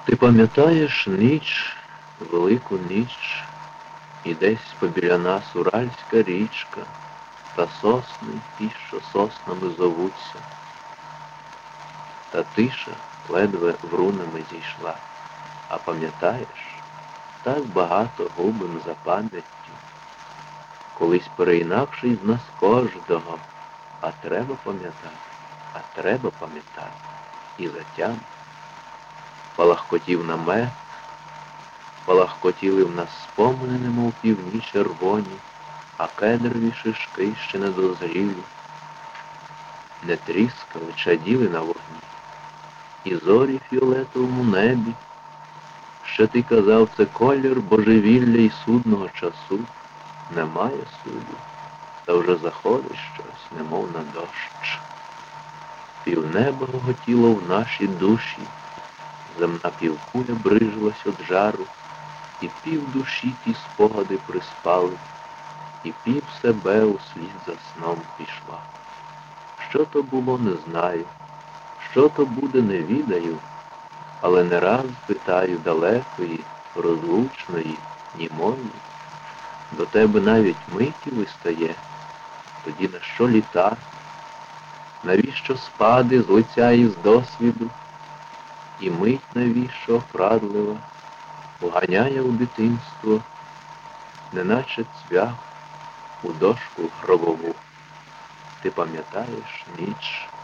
Ти пам'ятаєш ніч, велику ніч, і десь побіля нас Уральська річка, та сосни ті, що соснами зовуться. Та тиша ледве врунами зійшла. А пам'ятаєш, так багато губим за пам'яттю, колись переінакший з нас кожного, а треба пам'ятати, і затям. Палахкотів намет, палахкотіли в нас спомини, немов півні червоні, а кедрові шишки ще не дозрілі, не тріскали, чаділи на вогні. І зорі в фіолетовому небі, що ти казав, це колір божевілля і судного часу, немає суду, та вже заходить щось, немов на дощ. Півнеба гоготіло в нашій душі, земна півкуля брижилась од жару, і пів душі ті спогади приспали, і пів себе услід за сном пішла. Що то було, не знаю, що то буде, не відаю, але не раз питаю далекої, розлучної, німої. До тебе навіть миті вистає, тоді на що літа? Навіщо спади з лиця і з досвіду? І мить навіщо окрадлива уганяє у дитинство, неначе цвях у дошку гробову. Ти пам'ятаєш ніч,